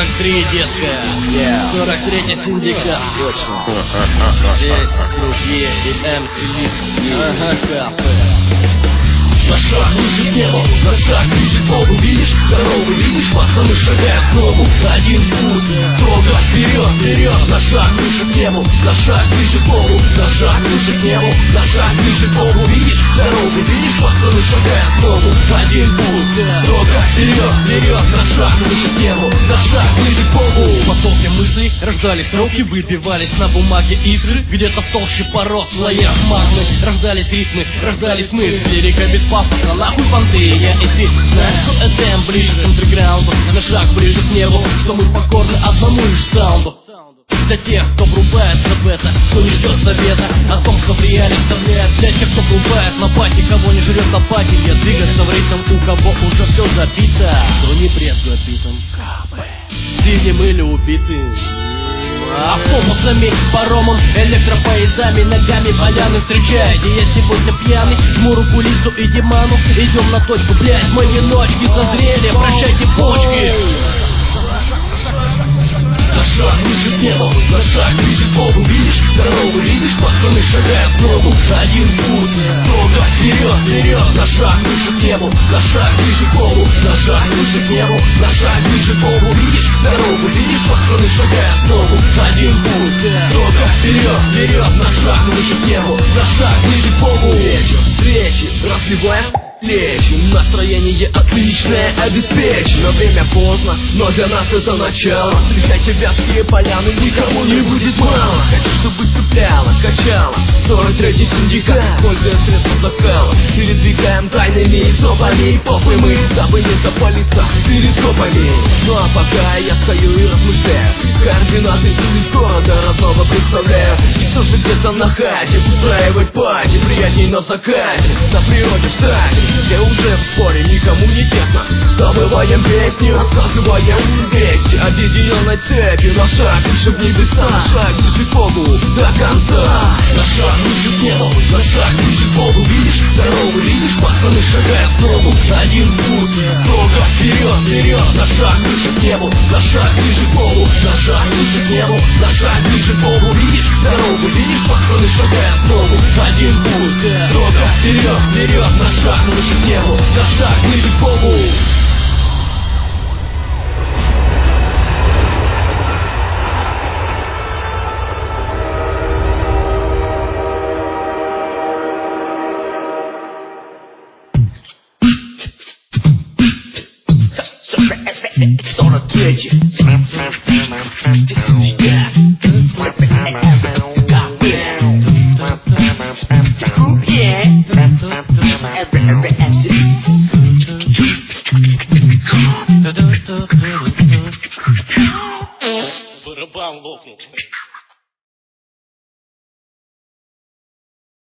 43 детская, 43-й синдикат. Точно. Здесь Крупье и МС Лист. Ага, капы. На шаг выше к небу, на шаг ближе к Богу. Видишь, дорогу видишь, пацаны шагают к дому. Один путь, строго вперед, вперед. На шаг выше к небу, на шаг ближе к Богу. На шаг выше к небу, на шаг ближе к Богу. Видишь, дорогу видишь, пацаны шагают к дому. Один путь, строго вперед, вперед. На шаг выше к небу, на шаг ближе к Богу. В потоке мыслей рождались строки, выбивались на бумаге искры. Где-то в толще пород, в слоях магмы рождались ритмы, рождались мысли. Лирика без пафоса, нахуй понты. Я и ты знаешь, что это ближе к андерграунду, на шаг ближе к небу, что мы покорны одному лишь саунду. Для тех, кто врубается в это, кто не ждет совета о том, что в реале вставляет. Для тех, кто врубает на пати, кого не жрет апатия. Двигаться в ритм, у кого уже все забито, кто не брезгует битом, синим или убитым. Автобусами, паромом, электропоездами, ногами поляны встречает. И я сегодня пьяный, жму руку Лизу и Диману. Идем на точку, блять, мои ночки созрели, прощайте почки. На шаг выше к небу, на шаг ближе к Богу. Видишь, дорогу видишь, пацаны шагают к ногу. Один путь, строго вперед, вперед. На шаг выше к небу, на шаг ближе к Богу. На шаг выше к небу, на шаг ближе к Богу. Видишь, дорогу видишь, пацаны шагают к ногу. Один путь, строго вперед, вперед. На шаг выше к небу, на шаг ближе к Богу. Вечер встречи, разливаем лечим. Настроение отличное обеспечено. Время поздно, но для нас это начало. Встречайте вятские поляны, никому не будет мало. Хочу, чтобы цепляло, качало 43-й синдикат, используя средства закала. Передвигаем тайными тропами и попы мы, дабы не запалиться перископами. Ну а пока я стою и размышляю, координаты улиц города родного представляю. И все же где-то на хате устраивать пати приятней на закате, на природе кстати. Все уже в споре, никому не тесно. Забываем песни, рассказываем вести. Объединенной цепи на шаг выше в небеса, на шаг ближе к Богу до конца. На шаг выше к небу, на шаг ближе к Богу. Видишь, дорогу видишь, пацаны шагают к ногу. Один путь, строго вперед, вперед. На шаг выше к небу, на шаг ближе к Богу. На шаг выше к небу, на шаг ближе к Богу. Видишь, дорогу видишь, пацаны шагают к ногу. Один путь, строго вперед, вперед. На шаг выше к небу, на шаг ближе к Богу.